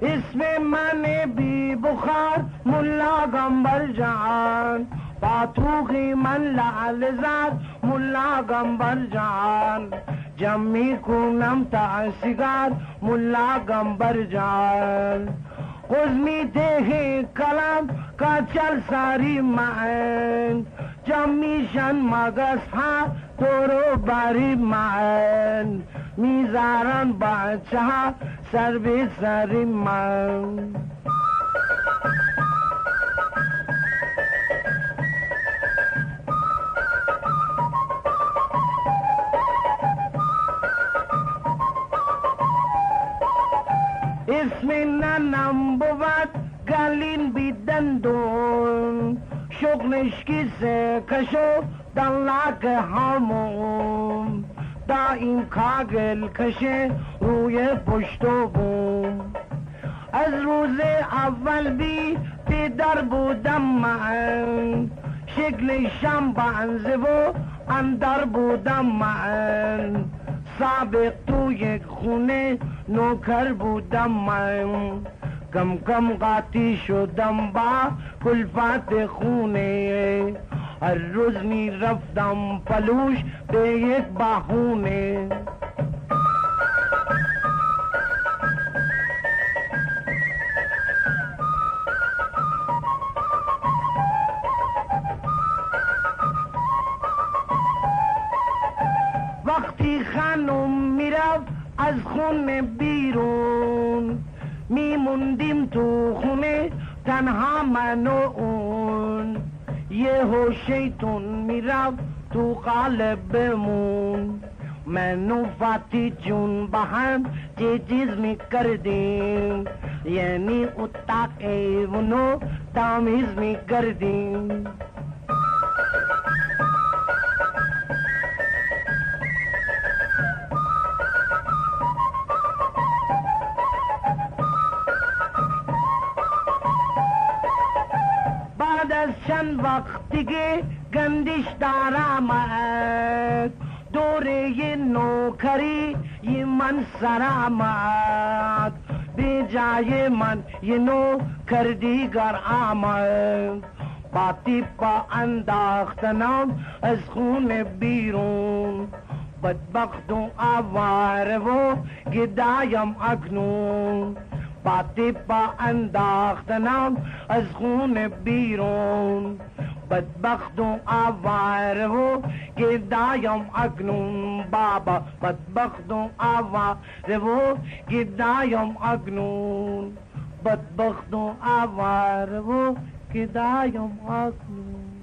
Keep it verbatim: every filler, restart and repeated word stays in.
اسم من بی بخار ملا گنبر جان، پاتوخی من لعل زد ملا گنبر جان، جمعی کنم تا سیگار ملا گنبر جان، قزمی ته کلم کا چل ساری معن، جمعیشن مگس ها دورو باری معن، میزارن بچه ها سر به سری من. اسم ننم بود گلین بیدندون، شغلش کیسه کشو دلاک همون، دائم کاغل کشه روی پشت و بوم. از روز اول بی پدر بودم من، شکلشم بنزه و اندر بودم من، سابق تو یک خونه نوکر بودم من، کم کم قاطی شدم با کلفت خونه، هر روز می رفتم پلوش به یک بهونه. وقتی خانم میرفت از خونه بیرون، میموندیم تو خونه تنها من و اون، یه هو شیطون میرفت تو قالبمون، من و فاتی جون با هم چه چیز میکردیم، یعنی اتاق ایونو تمیز میکردیم. بعد از چند وقت دیگه گندش دار آمد، دوره نوکری یه من سر آمد، به جای من یه نوکر دیگر آمد، با تیپا انداختنم از خونه بیرون، بدبخت و آواره و گدایم اکنون، با تیپا انداختنم از خونه بیرون، بدبخت و آواره و گدایم اکنون، بابا بدبخت و آواره و گدایم اکنون، بدبخت و آواره و گدایم اکنون.